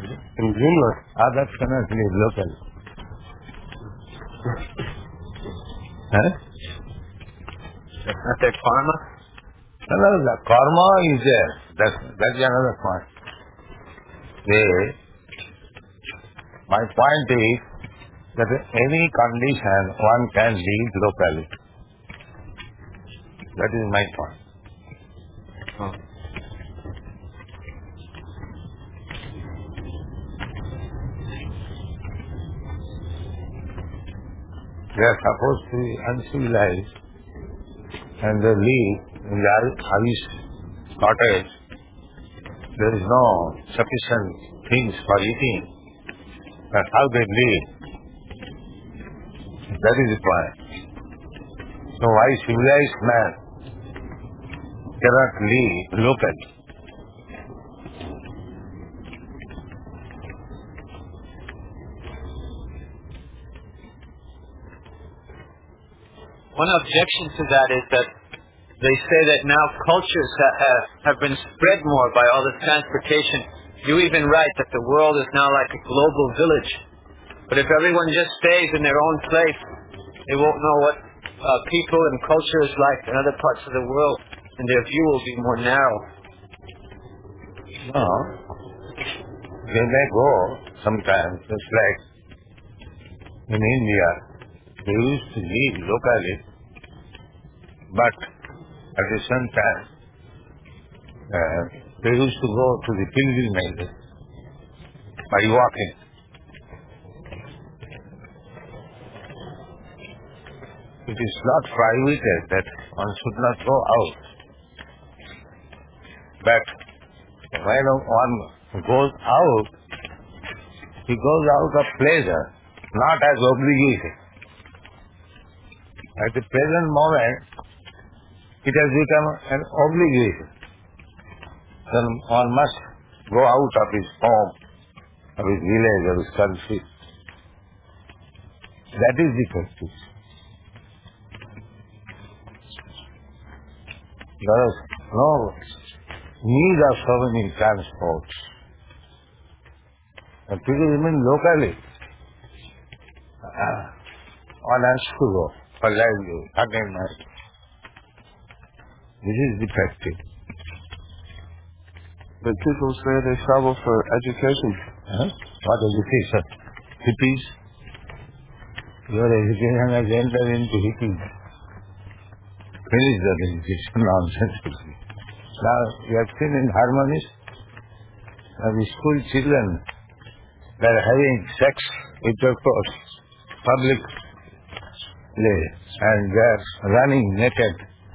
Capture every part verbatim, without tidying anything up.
in universe, others cannot live locally. Huh? That's not their karma? No, no, the karma is there. That's, that's another point. They, my point is that in any condition one can live locally. That is my point. Oh. They are supposed to be uncivilized and they live in the Irish cottage. There is no sufficient things for eating. But how they live? That is the point. So why civilized man cannot live locally? One objection to that is that they say that now cultures that have, have been spread more by all this transportation. You even write that the world is now like a global village. But if everyone just stays in their own place, they won't know what uh, people and culture is like in other parts of the world, and their view will be more narrow. No. They may go sometimes, just like in India. They used to live locally, but at the same time, uh, they used to go to the pilgrimages by walking. It is not prohibited that one should not go out. But when one goes out, he goes out of pleasure, not as obligation. At the present moment, it has become an obligation. Then one must go out of his home, of his village, of his country. That is the practice. There is no need of so many transports. And people remain locally. Uh, one has to go for livelihood, again night. This is the practice. But people say they travel for education. Huh? What education? Hippies? Your education has entered into hippies. Finish that education nonsense. Now, you have seen in Harmonies, uh, the school children, they are having sex with their clothes, public place, and they are running naked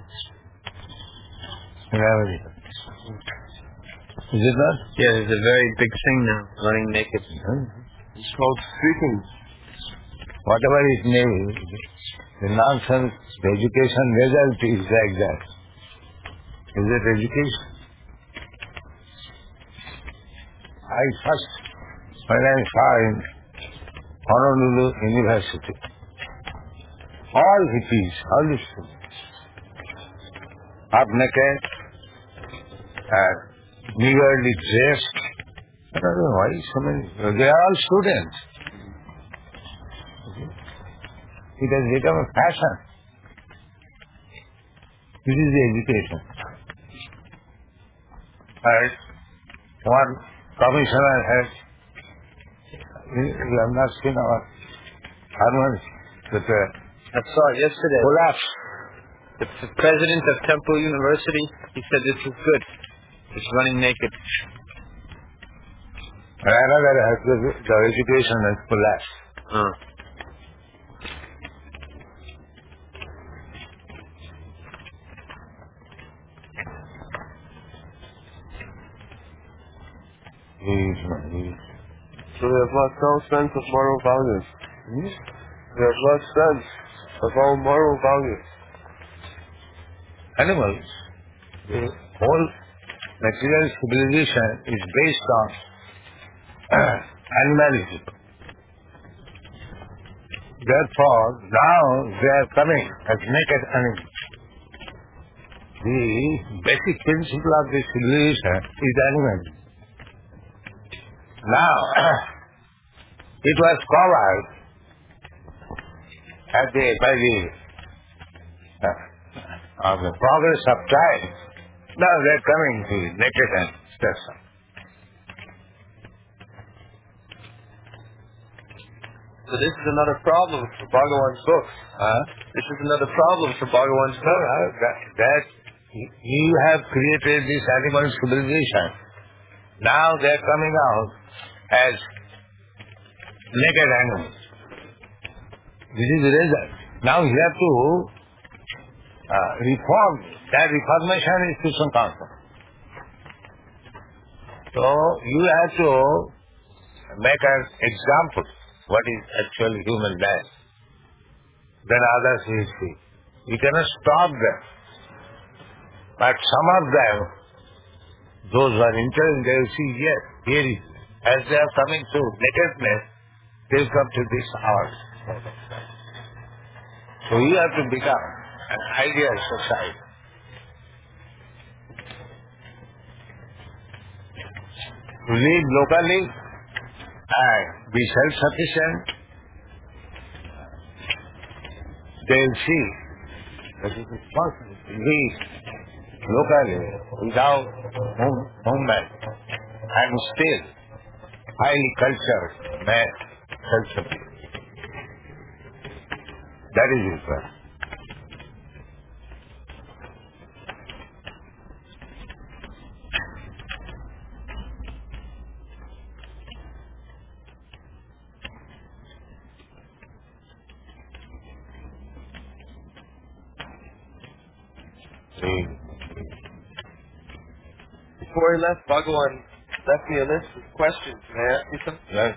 in America. Is it not? Yeah, there's a very big thing now, running naked. Huh? It's called streaking. Whatever it may be, the nonsense, the education result is like that. Is it education? I first, when I saw in Honolulu University, all hippies, all the students, half naked, and meagerly dressed. I don't know why so many, they are all students. It has become a fashion. This is the education. And one commissioner has, you have not seen our harmony with the I saw it yesterday. collapse. The p- president of Temple University, he said this is good. It's running naked. And another has the, the education has collapsed. Uh. So they have lost all sense of moral values. Hmm? They have lost sense of all moral values. Animals, the whole material civilization is based on animalism. Therefore, now they are coming as naked animals. The basic principle of this civilization is animalism. Now, it was covered at the, by the, uh, of the progress of time. Now they're coming to naked and stress. So this is another problem for Bhagavan's books. Huh? This is another problem for Bhagavan's No, books. no, that, that you have created this animal civilization. Now they're coming out as naked animals. This is the result. Now you have to uh, reform. That reformation is Krishna consciousness. So you have to make an example what is actually human life. Then others will see. You cannot stop them. But some of them, those who are interested, they will see, yes, here is. As they are coming to nakedness, they will come to this hour. So you have to become an ideal society. To live locally and be self-sufficient, they will see that it is possible to live locally without movement and still highly cultured, man, self-sufficient. That is it, sir. Before he left, Bhagavan left me a list of questions. May I ask you some? Yes.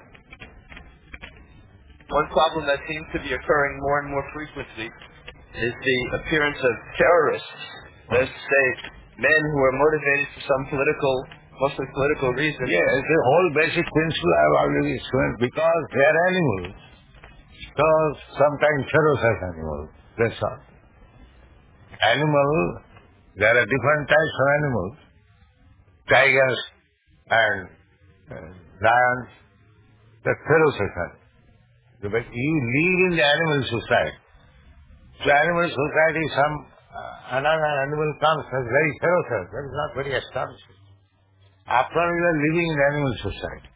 One problem that seems to be occurring more and more frequently is the appearance of terrorists. Let's say men who are motivated for some political, mostly political reason. Yes, the whole basic principle I have already explained. Because they are animals, so sometimes ferocious animals. That's all. Animal, there are different types of animals. Tigers and uh, lions, they're ferocious animals. But you live in the animal society. So animal society, some uh, another animal comes as very ferocious. That is not very astonishing. After all, you are living in animal society.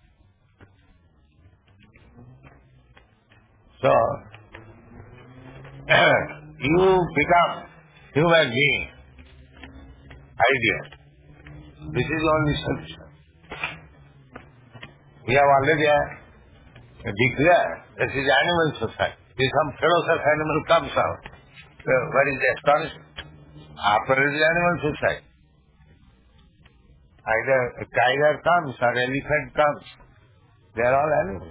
So, you become human being, ideal. This is only solution. We have already uh, declared this is animal society. If some ferocious animal comes out, so what is the astonishment? After it is animal society. Either a tiger comes or elephant comes. They are all animals.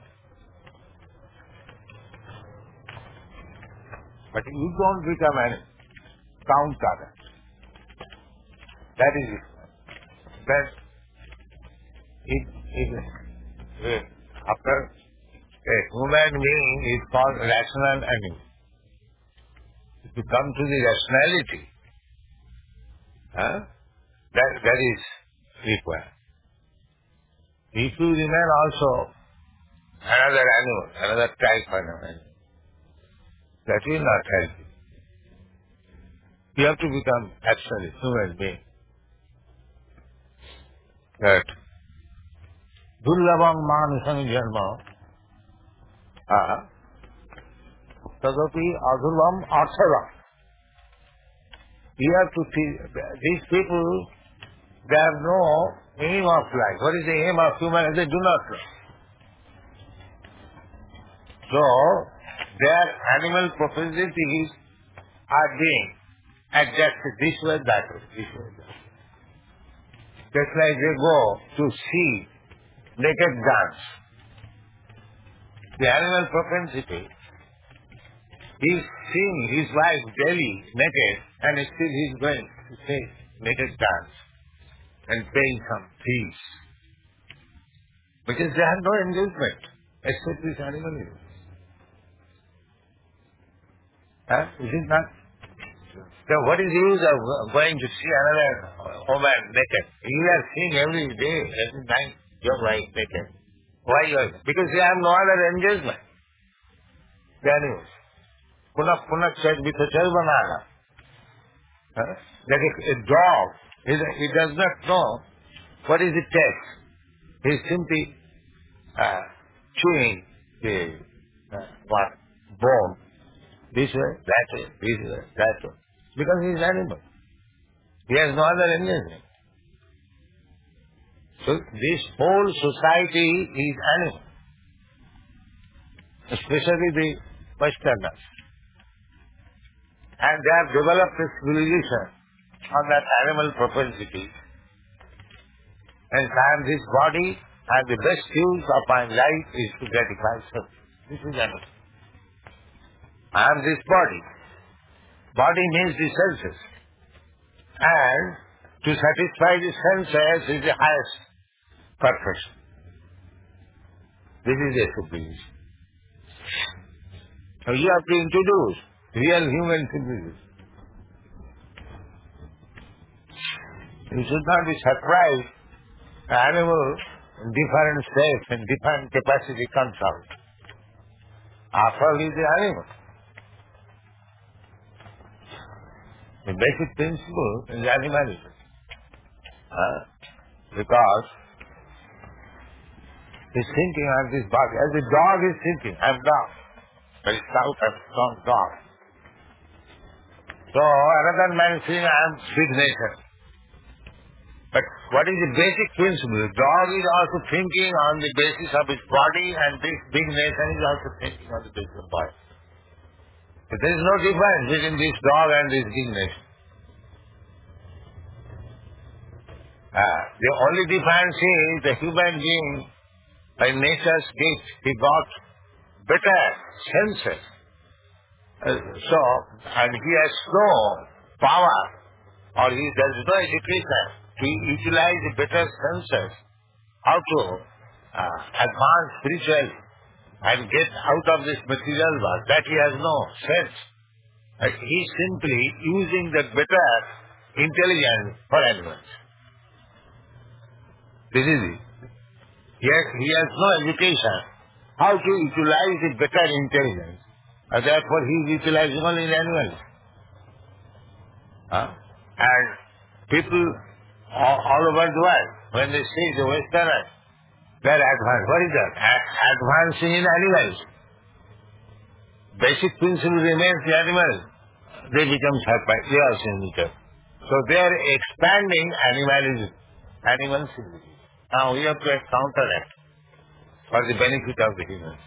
But you don't become animal. Count others. That is it. That it, it, it, after a human being is called rational animal. If you come to the rationality, huh, that, that is required. If you remain also another animal, another type of animal, that will not help you. You have to become actually human being. That Durlabam manusam janma tadapi adurvam arthavam. You have to see, these people, they have no aim of life. What is the aim of human? They do not know. So, their animal propensities are being adjusted this way, that way, this way, that way. Just like they go to see naked dance. The animal propensity is seeing his wife daily naked and still he is going to see naked dance and paying some fees. Because they have no engagement except this animal use. Huh? Is it not? So what is the use of going to see another woman naked? You are seeing every day, every night. your mind taken. Why you are? Because they have no other engagement. The animals. Punak punak chad with a chalbanana. Like a, a dog, he, he does not know what is the text. He is simply uh, chewing the uh, what bone. This way, that way, this way, that way. Because he is animal. He has no other engagement. So this whole society is animal. Especially the Westerners. And they have developed a civilization on that animal propensity. And time this body and the best use of my life is to gratify self. This is animal. I am this body. Body means the senses. And to satisfy the senses is the highest perfection. This is a civilization. So you have to introduce real human civilization. You should not be surprised the animal in different states and different capacity comes out. After all, he is the animal. The basic principle is animalism. Uh, because he is thinking of this body. As the dog is thinking, I am dog. Very stout and strong dog. So another man is saying, I am big nature. But what is the basic principle? The dog is also thinking on the basis of his body, and this big nation is also thinking on the basis of body. But there is no difference between this dog and this big nation. Uh, the only difference is the human being, by nature's gift, he got better senses. Uh, so, and he has no power, or he there is no education to utilize the better senses, how to uh, advance spiritually and get out of this material world. That he has no sense. Uh, he is simply using the better intelligence for animals. This is it. He has, he has no education how to utilize the better intelligence. And therefore he is utilizing only in animals. Huh? And people all, all over the world, when they see the Westerners, they are advanced. What is that? A- advancing in animals. Basic principle remains the animal. They become serpent. They are nature. So they are expanding animalism. Animal civilization. Now we have to counteract for the benefit of the humans.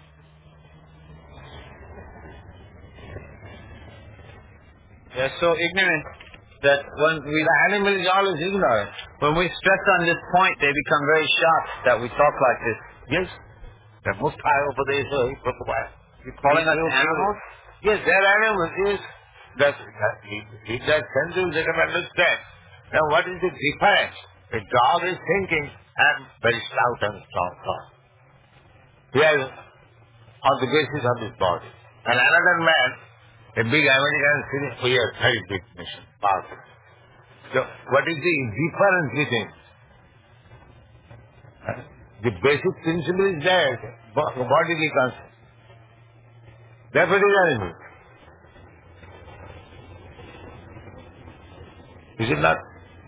They are so ignorant that when we, The animal is always ignorant. when we stress on this point, they become very shocked that we talk like this. Yes. The Mukha Upadesha Prabhupada. You're calling us animals? Yes, they are animals. Yes. That, that, if, if that senses they can understand. Now what is the difference? A dog is thinking, I am very stout and strong dog. He has on the basis of his body. And another man, a big American city, we are very big nation, powerful. So what is the difference between? Huh? The basic principle is there, bo- bodily concept. Therefore it is animal. Is it not?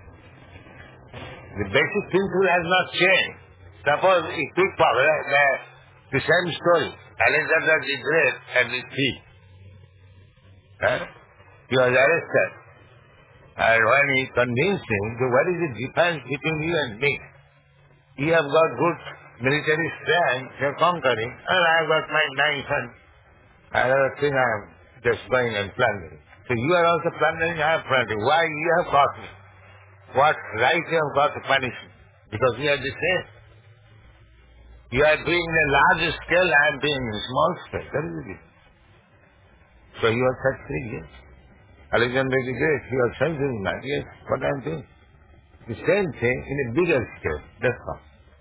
The basic principle has not changed. Suppose a quick power, the, the same story. Alexander the Great and his thief. Huh? He was arrested. And when he convinced him, so what is the difference between you and me? You have got good military strength, you are conquering, and I have got my knife and another thing I am just going and plundering. So you are also plundering, I am plundering. Why you have caught me? What right you have got to punish me? Because we are the same. You are doing in a large scale, I am doing in a small scale. That is it. So you are set free, yes. Alexander the Great, he was sensitive man, yes, what I am doing. The same thing in a bigger scale, that's all.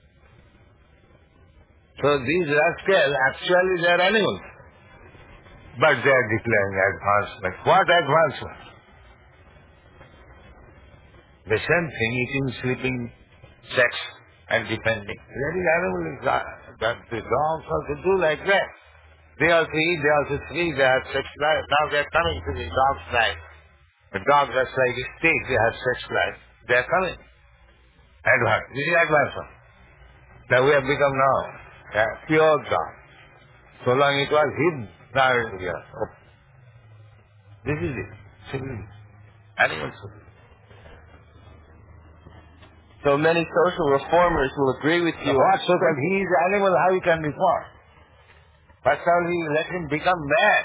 So these rascals, actually they are animals. But they are declaring advancement. What advancement? The same thing, eating, sleeping, sex, and defending. Very animal is that, that the dogs also do like that. They also eat, they also sleep, they have sex life. Now they are coming to the dog's life. The dogs are like a steak, they have sex life. They are coming. Advance. This is advancement. That we have become now a pure dog. So long it was hidden, now we are open. This is it. Simply. Animals. So many social reformers will agree with you. What so that he is animal, how he can reform? First of all, he let him become man.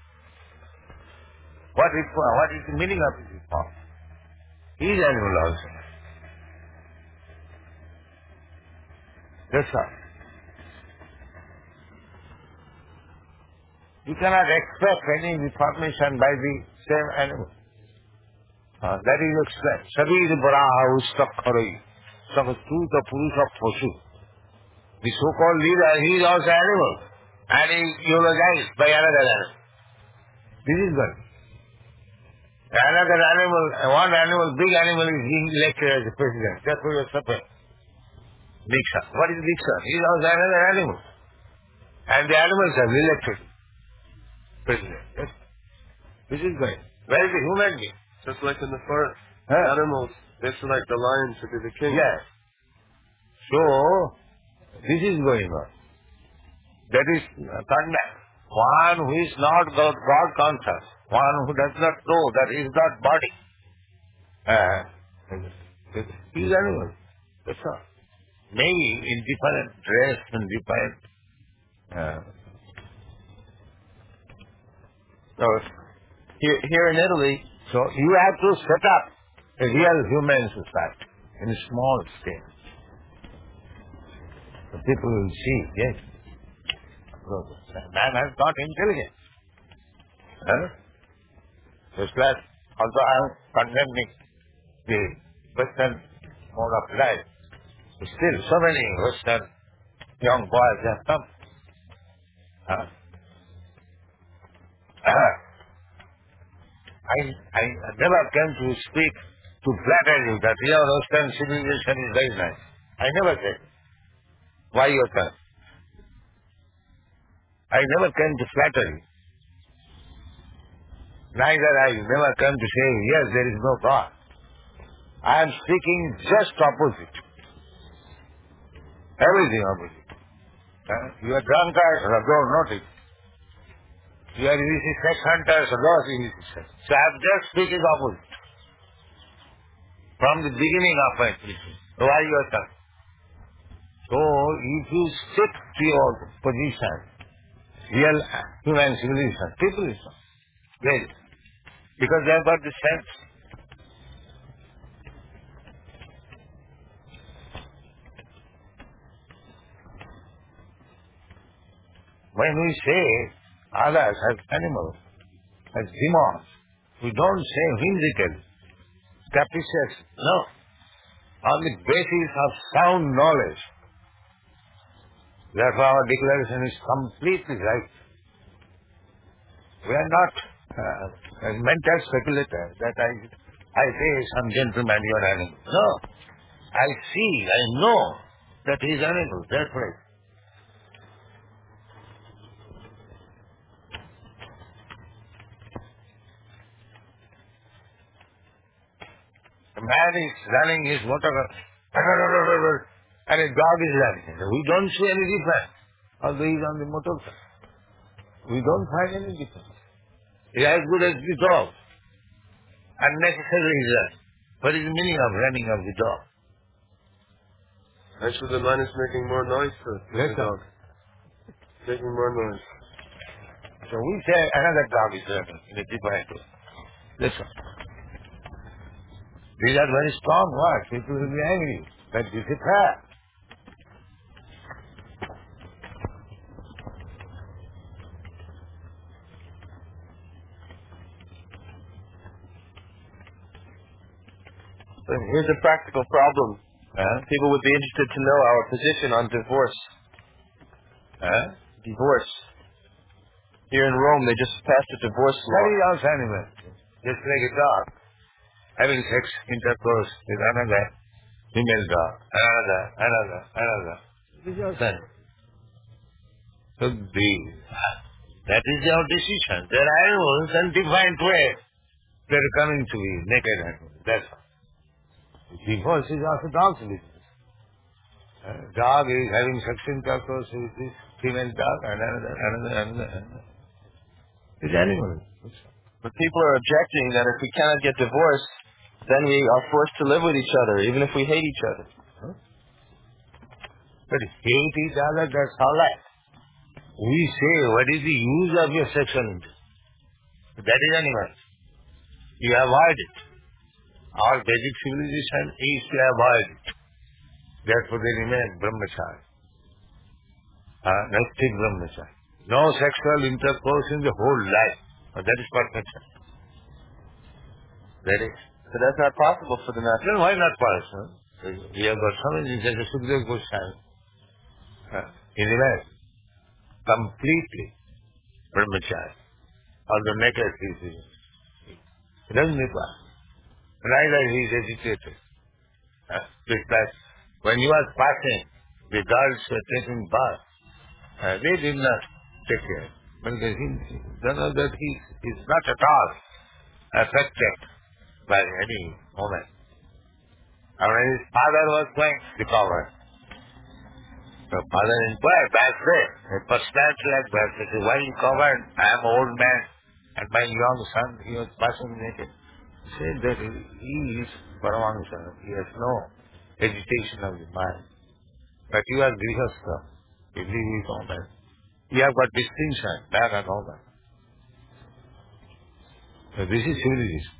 What reform? What is the meaning of his reform? He is animal also. That's all. You cannot expect any reformation by the same animal. Uh, that is explained. Sabir Baraha Ustak Kharai. Sakastu the Purusha Poshu. The so-called leader, he is also animal. And he is eulogized by another animal. This is good. Another animal, one animal, big animal is being elected as the president. That's what you are suffering. Diksha. What is Diksha? He is also another animal. And the animals have elected president. Yes. This is good. Where is the human being? Just like in the forest, Huh? animals, they select the lion to be the king. Yes. So, this is going on. That is conduct. One who is not God, God conscious, one who does not know that he is not body. Uh, he is animal. That's all. Maybe in different dress and different. Uh, So, here, here in Italy, so you have to set up a real human society in a small scale. The people will see, yes, man has got intelligence. Huh? Just like, although I am condemning the Western mode of life, still so many Western young boys have come. Huh? I, I never came to speak to flatter you that your Western civilization is very nice. I never said. Why your turn? I never came to flatter you. Neither I never came to say, yes, there is no God. I am speaking just opposite. Everything opposite. Huh? You are drunkards, don't notice. You are illicit sex hunters, those illicit sex. So I am just speaking opposite. From the beginning of my preaching. Why your turn? So if you stick to your position, real human civilization, people is great. Because they have got the sense. When we say others as animals, as demons, we don't say whimsical, capricious. No. On the basis of sound knowledge. Therefore our declaration is completely right. We are not uh, a mental speculator that I, I say some gentleman you are animal. No. I see, I know that he is animal. That's right. A man is running his motor car, and a dog is running. We don't see any difference, although he is on the motor car. We don't find any difference. He is as good as the dog. Unnecessarily he runs. What is the meaning of running of the dog? actually the man is making more noise for the Yes, dog. Making more noise. So we say another dog is running in a different way. Listen. These are very strong words. People will be angry. But this is fair. So here's a practical problem. Huh? People would be interested to know our position on divorce. Huh? Divorce. Here in Rome, they just passed a divorce law. That is also animal. Just like a dog. Having sex intercourse with another female dog, another, another, another. This is your son. So the, that is your decision. There are animals in different way. They are coming to be naked animals. That's all. Divorce is also dog's business. Uh, dog is having sex intercourse with this female dog and another, another, another, another. It's animal. But people are objecting that if we cannot get divorced, then we are forced to live with each other, even if we hate each other. Huh? But hate each other, that's all right. We say, what is the use of your sexual interest? That is animal. You avoid it. Our basic civilization is to avoid it. Therefore they remain brahmachari. Uh, Nastic brahmachari. No sexual intercourse in the whole life. But that is perfection. That is. So that's not possible for the master. Then why not possible? We have got so many things as a Sukadeva Goswami. Uh, in the West, completely brahmachari. Although naked he is. It doesn't require. Neither he is educated. Uh, because when he was passing, the girls were taking bath. Uh, they did not take care. Because he, they know that he is not at all affected by any woman. And when his father was going to cover, the father inquired back there, a personality like that, he said, why you covered? I am an old man, and my young son, he was passing naked. He said that he is Paramahansa, he has no agitation of the mind. But you are Grihastha, you live with woman. You have got distinction, man and woman. So this is civilization.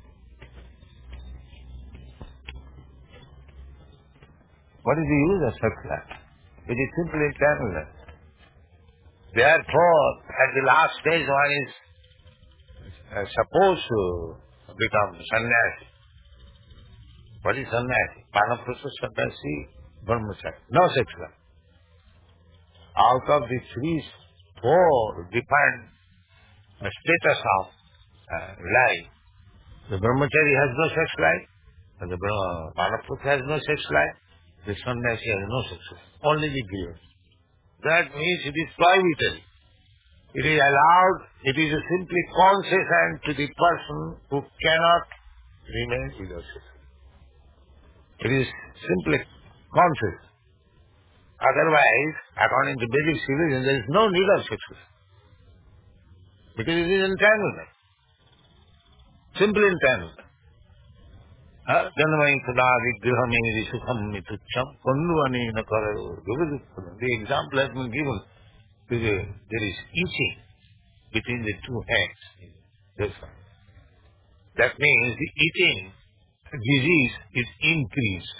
What is the use of such life? It is simply entanglement. Therefore, at the last stage one is uh, supposed to become sannyasi. What is sannyasi? Panaprasa sannyasi, brahmachari. No sex life. Out of the three, four different uh, status of uh, life, the brahmachari has no sex life, and the panaprasa has no sex life, the sannyasi has no sex life. Only the grihastha. That means it is prohibited. It is allowed, it is a simply concession to the person who cannot remain without sex. It is simply concession. Otherwise, according to basic civilization, there is no need of sex. Because it is entanglement. Simple entanglement. Janamai sada vigrahame sukham mitucham konduvani nakarayo. The example has been given. There is itching between the two hands. That's right. That means the itching disease is increased.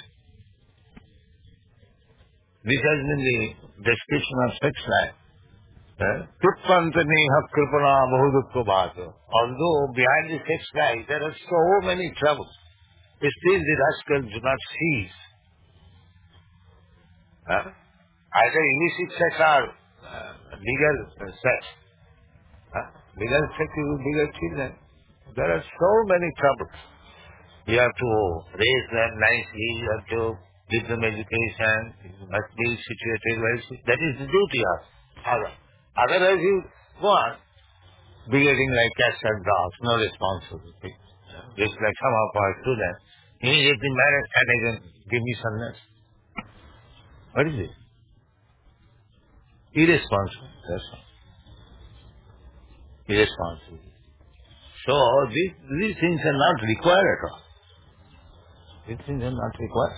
This has been the description of sex life. Tutpantaneha kripana bahudukka bhata. Although behind the sex life there are so many troubles, still the rascals do not cease. Huh? Either illicit sex or uh, legal sex. Huh? Legal sex is with legal children. There are so many troubles. You have to raise them nicely, you have to give them education, you must be situated well. That is the duty of father. Otherwise you go on behaving like cats and dogs, no responsibility. Just like some of our students, immediately married and again give me sannyas. What is it? Irresponsible. That's all. Irresponsible. So these, these things are not required at all. These things are not required.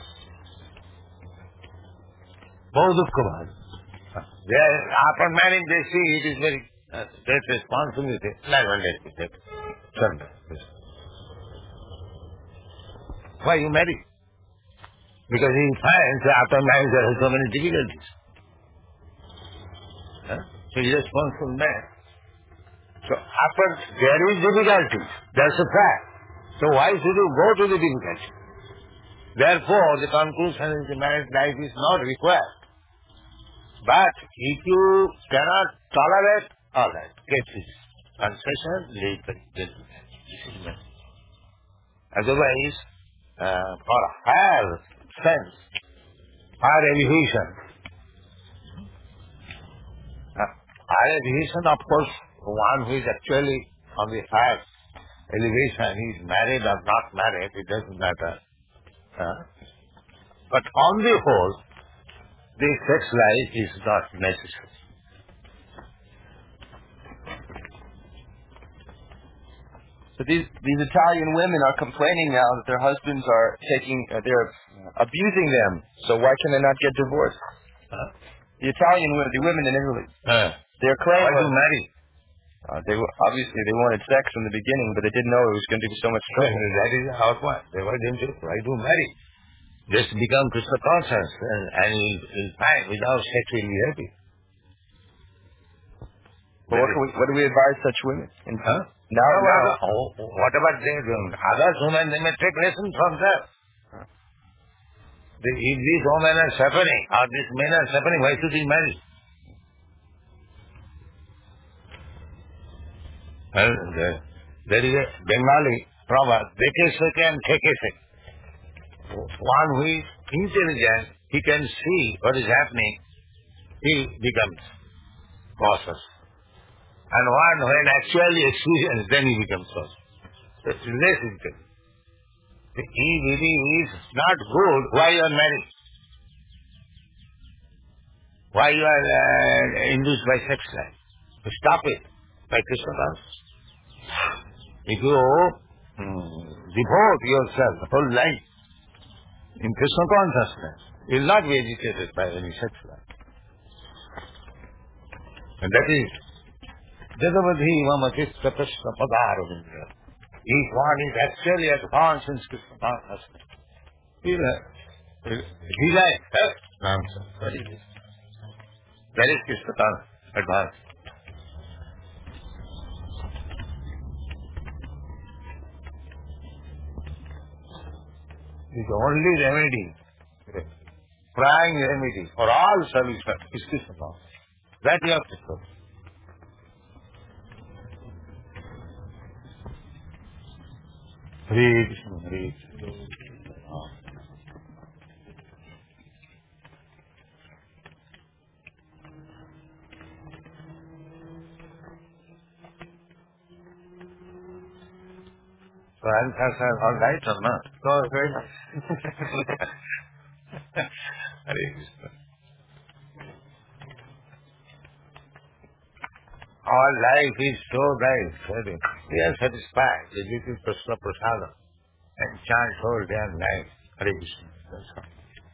Bahudukka bhata. They are, after marrying they see it is very uh, great responsibility. Like one day, take surrender. Why you marry? Because he finds that after marriage there are so many difficulties. Huh? So he is a responsible man. So after there is difficulty, that's a fact. So why should you go to the difficulty? Therefore the conclusion is the marriage life is not required. But if you cannot tolerate, all right, get this concession later. Otherwise, uh, for higher sense or elevation. Uh, higher elevation, of course, one who is actually on the higher elevation, he is married or not married, it doesn't matter. Uh, but on the whole, the sex life is not necessary. So these these Italian women are complaining now that their husbands are taking, uh, they're abusing them. So why can they not get divorced? Huh? The Italian women, the women in Italy, Uh, their claim why was to marry? uh, they were, obviously they wanted sex from the beginning, but they didn't know it was going to be so much trouble. That is our point. They were going to why to marry? Just become Krishna conscious and, and you'll, you'll find without sex you'll be happy. But what, can we, what do we advise such women? And Huh? now, No, now, oh, whatever they do, others women, they may take lesson from them. Huh. The, if these women are suffering, or these men are suffering, why should he marry? Well, there, there is a Bengali proverb, Deke seke and Theke seke. One who is intelligent, he can see what is happening, he becomes cautious. And one when actually experienced, then he becomes cautious. It's less intelligent. If he really is not good, why you are married? Why you are uh, induced by sex life? Stop it by Krishna consciousness. If you mm, devote yourself the whole life in Krishna consciousness, you will not be agitated by any sex life. And that is Jadavadhi Mamachitta Krishna Padaravinda. If one is actually advanced in Krishna consciousness, he will he like that nonsense. That is that is Krishna consciousness advanced. The only remedy, prime remedy for all solutions is Krishna consciousness. That you have to show. Hare Krishna, Hare Krishna. So answers are all right or not? oh, very nice. Hare Krishna. Our life is so nice. We are satisfied with little Krishna Prasada and chant whole day and night. Hare Krishna. That's all.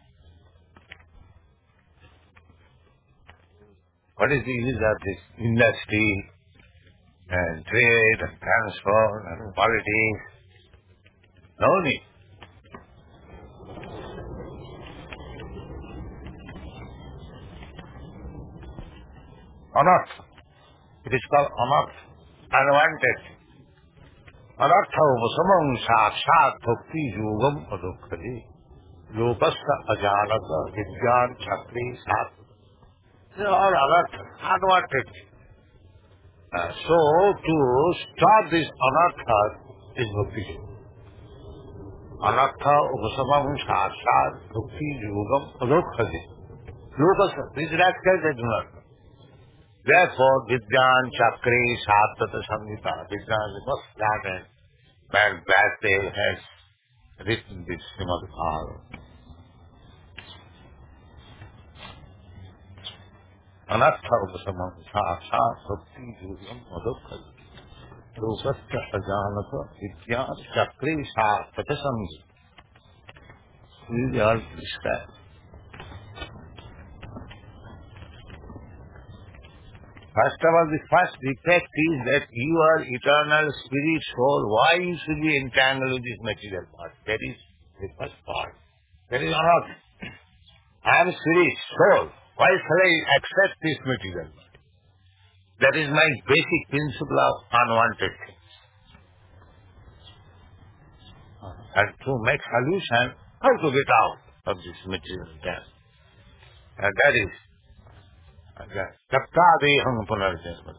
What is the use of this industry and trade and transport and politics? No need. Anartha. It is called anartha. Unwanted. Anartha upasamam sakshat bhakti yogam adukkati. Lokasta ajanata vidyan chakri sat. They are all anartha. Unwanted. Uh, so, to stop this anartha is bhakti yoga. Anartha upasamam sakshat bhakti yogam adukkati. Lokasta. These rascals they do not know. Therefore, Vidyan Chakri Satata Samhita, Vidyan must learn it. Where Vasudev has written this Srimad Bhagavatam. Anartha upasamam sakshat bhakti yogam adukkati. Lokasta ajanata vidyan chakri satata samhita. These are described. First of all, the first defect is that you are eternal spirit soul. Why you should be entangled with this material part? That is the first part. That is not. I am spirit soul. Why shall I accept this material part? That is my basic principle of unwanted things. And to make solution, how to get out of this material death. And that is Taptadeham punarjanma.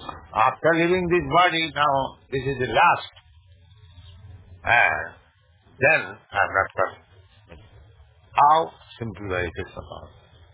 After leaving this body, now this is the last. And then I am not coming. How? Simply by it is about.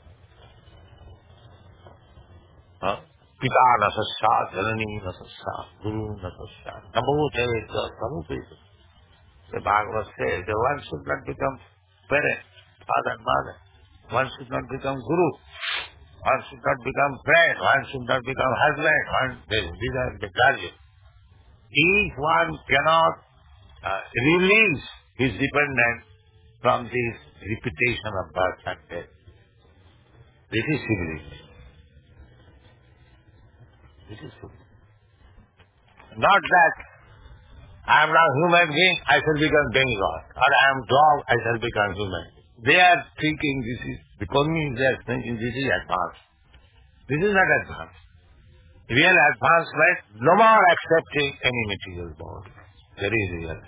Huh? Pita na sasya, janani na sasya, guru na sasya. Namo deveta, namo deveta. The Bhagavad says that one should not become parent, father and mother. One should not become guru. One should not become friend. One should not become husband. One, these are the values. If one cannot uh, release his dependence from this repetition of birth and death, this is civilization. This is civilization. Not that I am not human being, I shall become demigod. Or I am dog, I shall become human. They are thinking this is, the communists they are thinking this is advanced. This is not advanced. Real advancement, no more accepting any material body. Very real.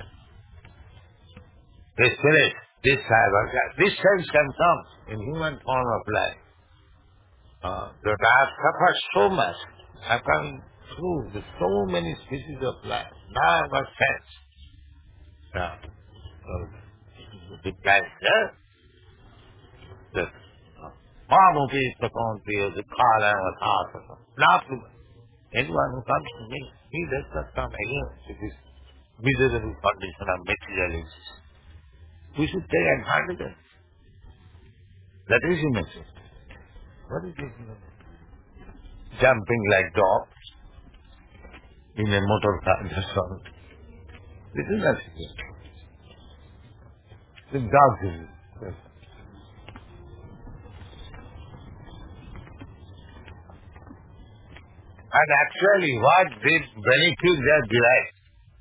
This spirit, this cyber, this sense can come in human form of life. Uh, that I have suffered so much. I have come through with so many species of life. Now I have got sense. Yeah. So, the place, yeah? The Mahamupi Sakonti, the Kala and Atasa. Not anyone who comes to me, he does not come against this miserable condition of materialism. We should take advantage of it. That is the message. What is this? Jumping like dogs in a motor car. That's all. This is not it. The dogs is it. Yes. And actually what did benefit they are derived?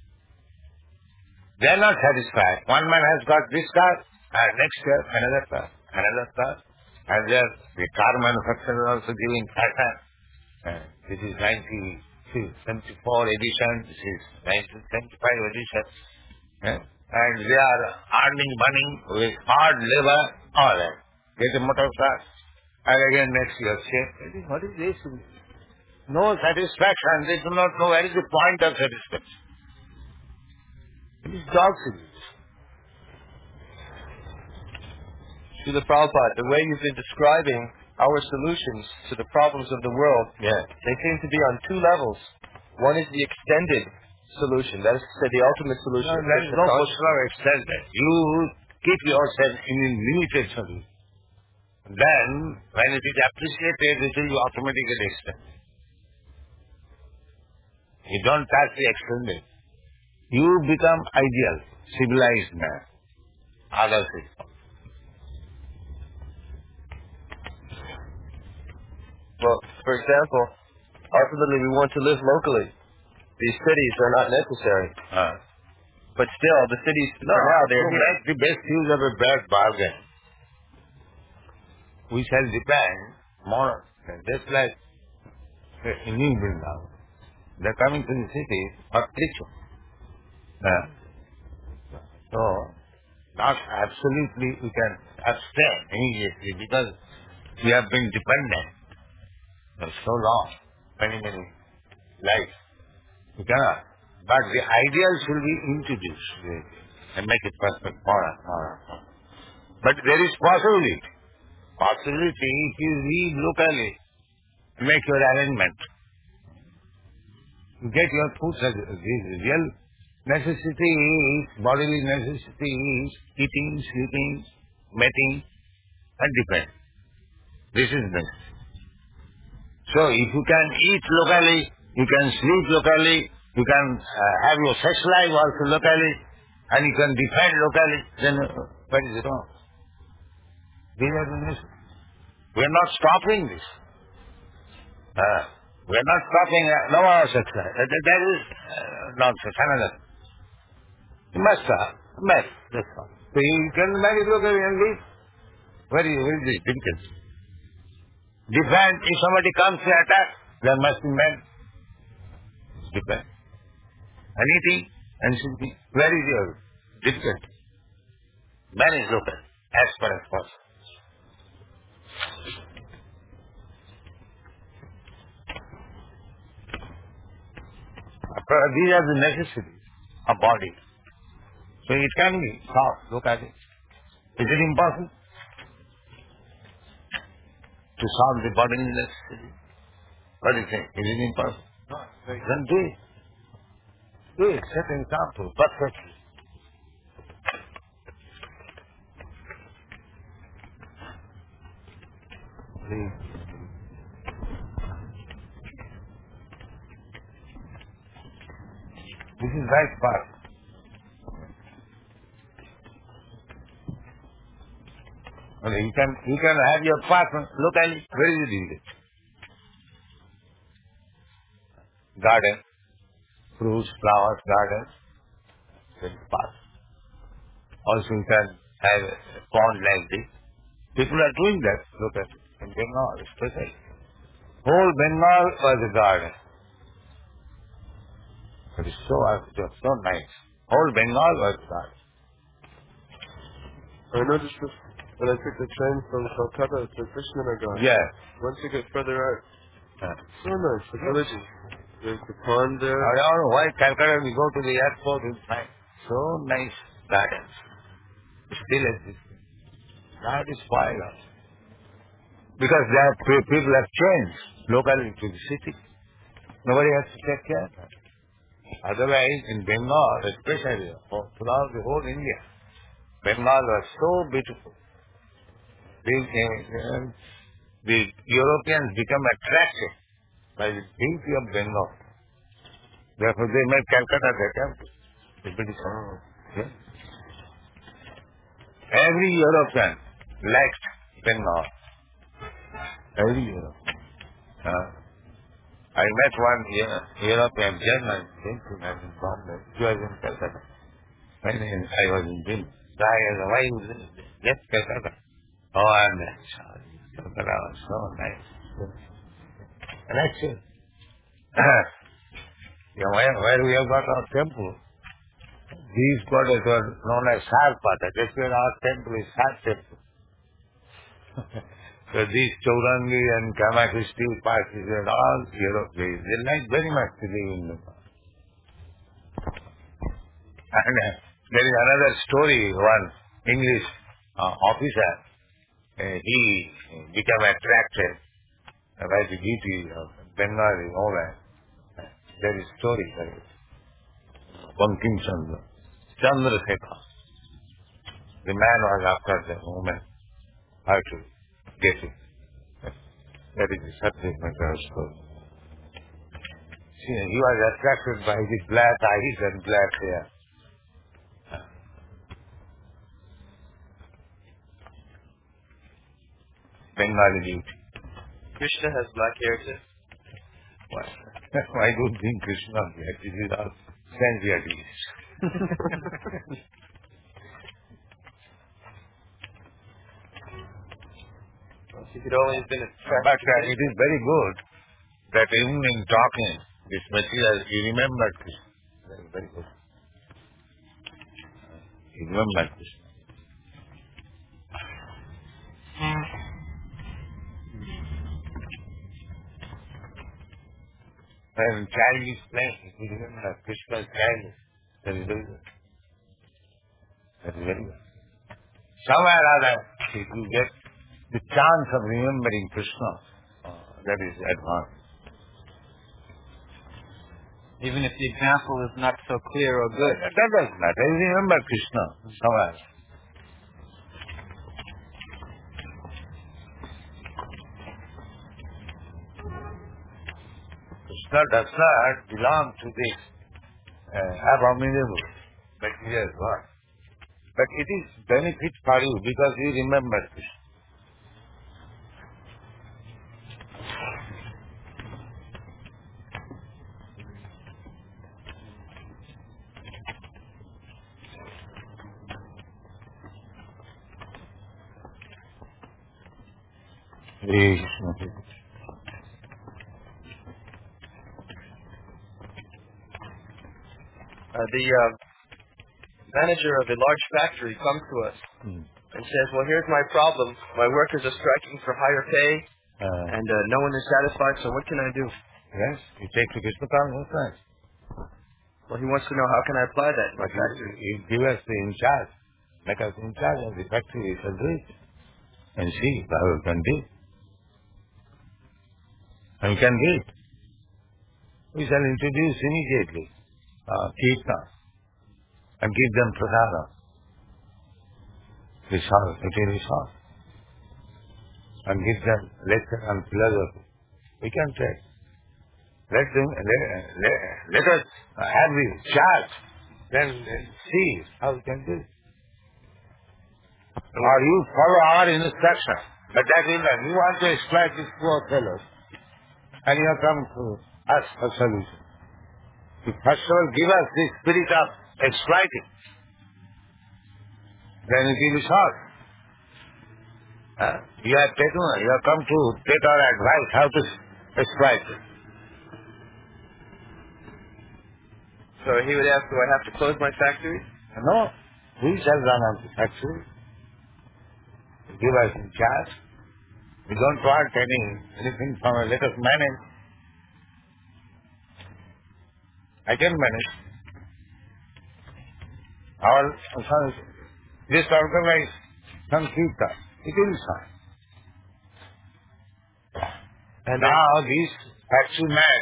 They are not satisfied. One man has got this car, and next year another car, another car, and there the car manufacturer is also giving pattern. Uh, this is nineteen seventy-four edition, this is nineteen seventy-five edition. Uh, and they are earning money with hard labor, all right. Get a motor car, and again next year, say, what is this? No satisfaction. They do not know where is the point of satisfaction. It is dog's English. Srila Prabhupada, the way you've been describing our solutions to the problems of the world, Yeah. they seem to be on two levels. One is the extended solution, that is to say the ultimate solution. No, there is no question of extended. You keep yourself in a limited solution. Then, when it is appreciated, it will automatically extend. You don't touch the extended. You become ideal, civilized man. Others is not. Well, for example, ultimately we want to live locally. These cities are not necessary. Uh, But still, the cities, no, for now, they're to here. make the best use of a bad bargain. We shall depend more, just like in England now. They're coming to the city for preaching. Uh, so, not absolutely we can abstain immediately because we have been dependent for so long, many, many lives. We cannot. But the ideal should be introduced and make it perfect more and more and more. But there is possibility. Possibility if you live locally, make your arrangement. You get your food, real necessity is, bodily necessity is eating, sleeping, mating, and depend. This is necessity. So if you can eat locally, you can sleep locally, you can uh, have your sex life also locally, and you can defend locally, then uh, what is wrong? These are the necessities. We are not stopping this. Uh, we are not stopping uh, no more sex life. That, that is uh, nonsense. Another. You must have. Must. That's all. So you can marry locally and live. Where is, where is the difficult? Defend. If somebody comes to attack, there must be men. Defend. Anything and sleeping. Where is your difficulty? Man is local, as far as possible. These are the necessities of body. So it can be solved. Look at it. Is it impossible to solve the bodiness? What do you think? Is it impossible? No. Then do it. Do it. Set an example. Perfectly. Please. This is right path. Okay, you can you can have your partner. Look at it. Where is it? Garden, fruits, flowers, gardens. Then path. Also, you can have a pond like this. People are doing that. Look at it. In Bengal, especially. Whole Bengal was a garden. It is so it was so nice. Whole Bengal was a garden. I noticed this when I took the train from Kolkata to Krishnanagar. Yeah. Once you get further out, Uh, so nice. The villages. There's the pond there. I don't know why Calcutta we go to the airport and find so nice gardens. Still existing. That is spoiled. Because that people have changed locally to the city. Nobody has to take care of that. Otherwise, in Bengal, especially throughout the whole India, Bengal was so beautiful. The, uh, the Europeans become attracted by the beauty of Bengal. Therefore, they made Calcutta their capital. The British. Yeah. Every European liked Bengal. Every European. Uh, I met one uh, European German gentleman in Bombay. He was in Calcutta. When I was in Delhi. So I asked, why you left Calcutta? Oh, I'm sorry. Calcutta was so nice. And actually, yeah, where, where we have got our temple, these goddesses were known as Sarpata. That's where our temple is Sar temple. So these Chaurangi and Kamakisti parties and all Europeans, they like very much to live in Nepal. And uh, there is another story, one English uh, officer, uh, he became attracted by the beauty of Bengali woman. There is story, there is Bankim Chandra, Chandrasekhar. The man was after the woman, how to get it. That is the subject matter of story. See, he was attracted by the black eyes and black hair. Bengali beauty. Krishna has black hair too. Why? I don't think Krishna has black. This is all sensualities. He could only have been attracted. But uh, it is very good that even in talking this material, he remembered Krishna. Very, very good. He remembered Krishna. When child is playing, he remembers Krishna's child. That is very good. That is very good. Somewhere or other, if you get the chance of remembering Krishna, uh, that is advanced. Even if the example is not so clear or good. That doesn't matter. You remember Krishna somewhere. Krishna does not belong to this uh, abominable material world. But it is benefit for you because you remember Krishna. Hare Krishna. Uh, the uh, manager of a large factory comes to us Hmm. and says, well, here's my problem. My workers are striking for higher pay, Uh, and uh, no one is satisfied, so what can I do? yes, you take to Krishna consciousness. Well, he wants to know how can I apply that in my But factory. you, you give us the in charge. Make us in charge of the factory. We shall do it. And see how we can do it. And we can do it. We shall introduce immediately uh, Kirtan and give them prasadam. Resolve, it will resolve. And give them lecture on philosophy. We can take. Let them, let, let, let us have the charge. Then see how we can do it. Or you follow our instruction. But that will not. You want to exploit these poor fellows. And you have come to us for solution. You first of all give us the spirit of exploiting. Then it will be solved. Uh, you have taken, you have come to take our advice how to exploit it. So he would ask, do I have to close my factory? No, we shall run on the factory. Give us in charge. We don't want any anything from a let us manage. I can manage. Our sons just organize some kirtan. It will be fine. And now these factory men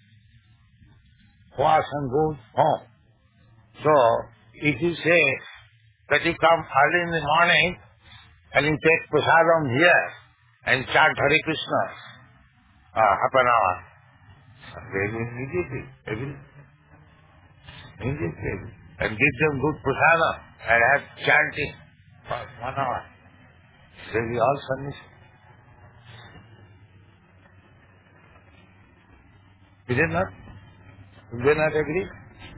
wash and go home. So if you say that you come early in the morning and you take prasadam here and chant Hare Krishna, uh, half an hour, they will immediately, they will immediately, and give them good prasadam and have chanting for one hour. They will all submit. Is it not? Do they not agree?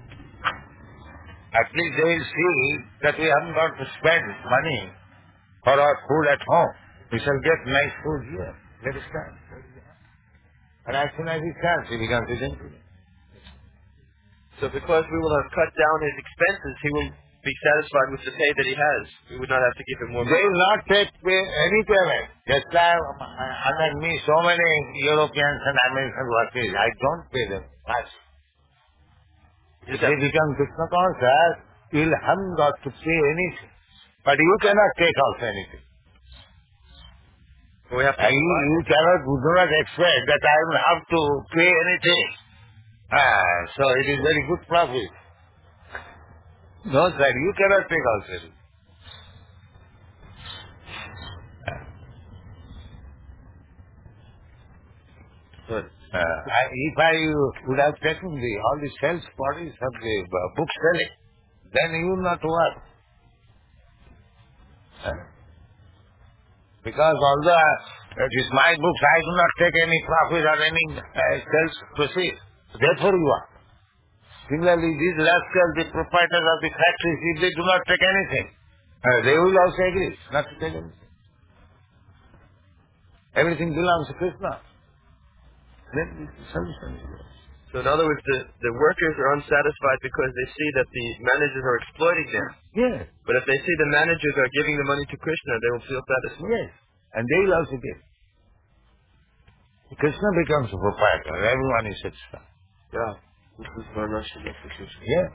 At least they will see that we haven't got to spend money for our food at home. We shall get nice food here. Let us stand. And as soon as he stands, he becomes his influence. So because we will have cut down his expenses, he will be satisfied with the pay that he has. We would not have to give him more They money. will not take pay, any payment. Just like uh, unlike me, so many Europeans and American workers, I don't pay them much. If they become Krishna conscious, you haven't got to pay anything. But you cannot take also anything. We have to And you, you cannot, you do not expect that I will have to pay anything. Ah, so it is very good profit. No, sir, you cannot take also. Good. Uh, I, if I would have taken the, all the sales bodies of the uh, book selling, then you will not work. Uh, because although uh, it is my books, I do not take any profit or any uh, sales proceeds. Therefore you are. Similarly, these rascals, the proprietors of the factories, if they do not take anything, uh, they will also agree not to take anything. Everything belongs to Krishna. Then the solution is there. So in other words, the, the workers are unsatisfied because they see that the managers are exploiting them. Yes, But if they see the managers are giving the money to Krishna, they will feel satisfied. yes. And they will also give. Krishna becomes a proprietor. Everyone is satisfied. Yeah. This is Varnashram association. Yeah.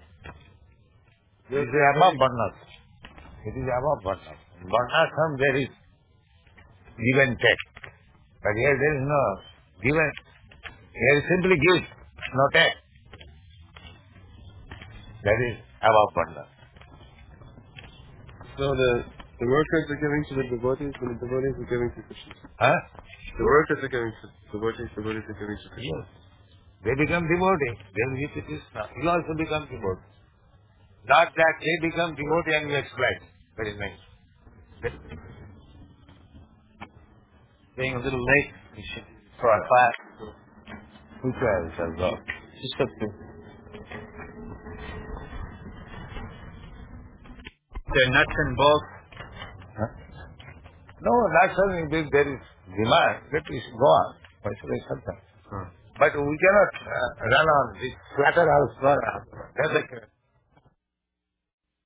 It is above Varnashram. It is above Varnashram. In Varnashram there is give and take. But here there is no give and here simply give, no take. That is above Varnashram. So the, the workers are giving to the devotees, and the devotees are giving to Krishna. Huh? The workers are giving to devotees, devotees are giving to Krishna. Yes. They become devotee. They will give to Krishna. You also become devotee. Not that they become devotee and you exploit. Very nice. Being a little late for our class. Which way I shall go? Just up there. They're nuts and bolts. Huh? No, that's only if there is demand. Let us go on. Why should I shut down? Hmm. But we cannot uh, run on this flatter house. That's like